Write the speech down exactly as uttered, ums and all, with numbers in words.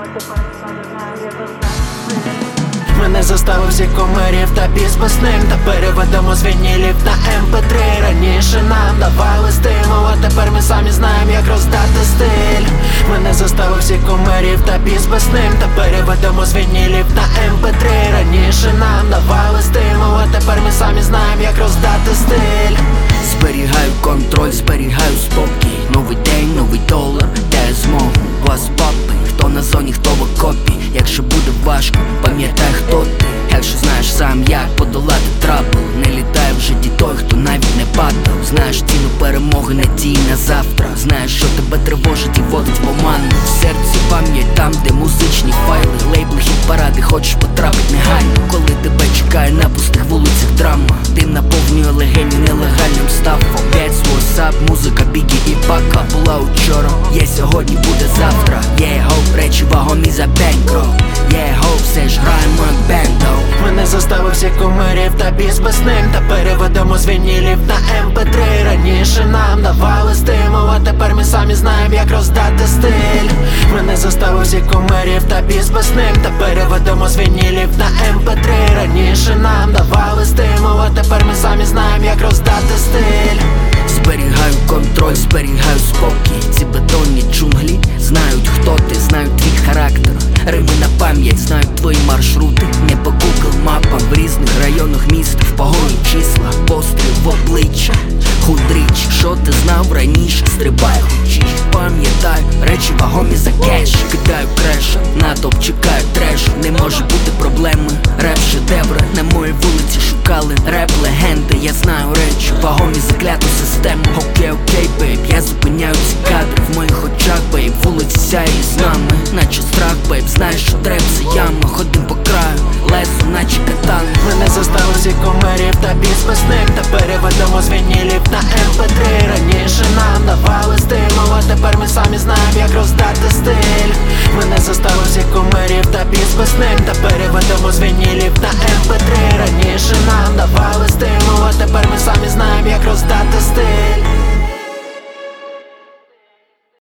Мене заставив зі кумирів та пісписним, та переведемо з вінілів на ем пе три. Раніше нам давали стимул, а тепер ми самі знаємо, як роздати стиль. Мене заставив зі кумирів та пісписним, та переведемо з вінілів на ем пе три. Раніше нам давали стимул, а тепер ми самі знаємо, як роздати стиль. Зберігаю контроль, зберігаю спокій. Новий день, новий долар, де я змогу вас папи. Хто на зоні, хто в окопі. Якщо буде важко, пам'ятай, хто ти. Якщо знаєш сам, як подолати трабл. Не літає в житті той, хто навіть не падав. Знаєш ціну перемоги, надії на завтра. Знаєш, що тебе тривожить і водить в оману. В серці пам'ять там, де музичні файли. Лейбли, хіт-паради, хочеш потрапить негайно. Коли тебе чекає на пустих вулицях драма. Дим наповнює легені нелегальним ставом. П'ять WhatsApp, музика, бігі і пака. Була учора, є сьогодні, буде завтра. Є гоп, речі вагомі за бенкро. Є гоп, все ж граємо як бендо. Мене заставив зі кумирів та пісписним, та переведемо з вінілів на ем пе три. Раніше нам давали стимул, а тепер ми самі знаємо, як роздати стиль. Мене заставив зі кумирів та пісписним, та переведемо з вінілів на ем пе три. Раніше нам давали стимул, а тепер ми самі знаємо, як роздати стиль. Зберігаю контроль, зберігаю спокій. Ці бетонні джунглі знають, хто ти, знають твій характер. Рими на пам'ять, знають твої маршрути. Не по Google мапам, в різних районах міста. В погоні числа, постріл в обличчя. Худріч, що ти знав раніше? Стрибай хочеш, пам'ятай, речі вагомі за кеш. Кидаю креш, натовп чекаю трешу. Не може бути проблеми, реп шедеври. На моїй вулиці шукали реп легенди. Я знаю речі вагомі за кляту систему. Окей, окей, бейб, я зупиняю ці кадри в моїх очах, бейб. Вулиці сяє з нами, наче страх, бейб. Знаєш, що треп це яма, ходим по краю, лесу, наче катан. Мене заставив зі кумирів та пісписним, та переведемо з вінілів на ем пе три. Раніше нам давали стимул, а тепер ми самі знаємо, як роздати стиль. Мене заставив зі кумирів та пісписним, та переведемо з вінілів на ем пе три. Раніше нам давали стимул, а тепер ми самі знаємо, як роздати стиль.